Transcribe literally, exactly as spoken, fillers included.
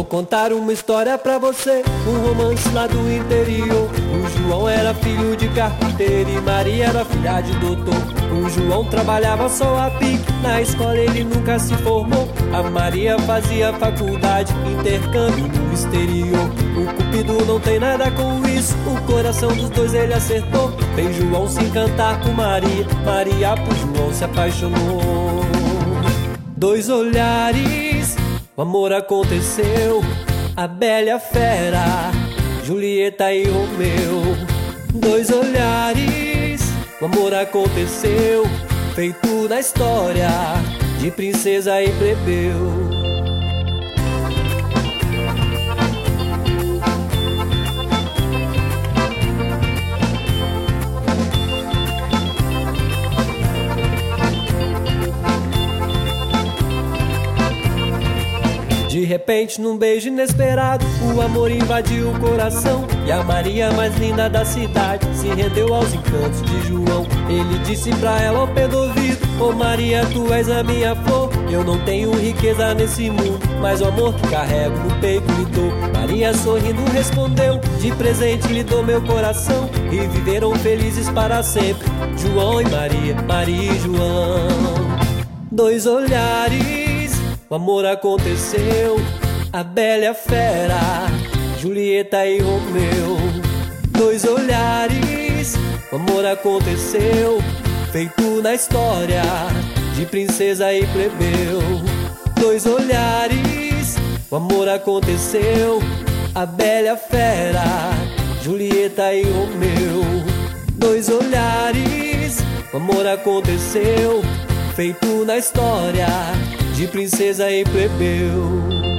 contar uma história pra você, um romance lá do interior. O João era filho de carpinteiro e Maria era filha de doutor. O João trabalhava só a pique, na escola ele nunca se formou. A Maria fazia faculdade, intercâmbio no exterior. O Cupido não tem nada com isso, o coração dos dois ele acertou. Fez João se encantar por Maria, Maria por João se apaixonou. Dois olhares, o amor aconteceu, a Bela e a Fera, Julieta e Romeu. Dois olhares, o amor aconteceu, feito na história de princesa e plebeu. De repente, num beijo inesperado, o amor invadiu o coração. E a Maria mais linda da cidade se rendeu aos encantos de João. Ele disse pra ela ao pé do ouvido: Ô Maria, tu és a minha flor. Eu não tenho riqueza nesse mundo, mas o amor que carrego no peito lhe dou. Maria sorrindo respondeu: de presente lhe dou meu coração. E viveram felizes para sempre, João e Maria, Maria e João. Dois olhares, o amor aconteceu, a Bela e a Fera, Julieta e Romeu. Dois olhares, o amor aconteceu, feito na história de princesa e plebeu. Dois olhares, o amor aconteceu, a Bela e a Fera, Julieta e Romeu. Dois olhares, o amor aconteceu, feito na história de princesa e plebeu.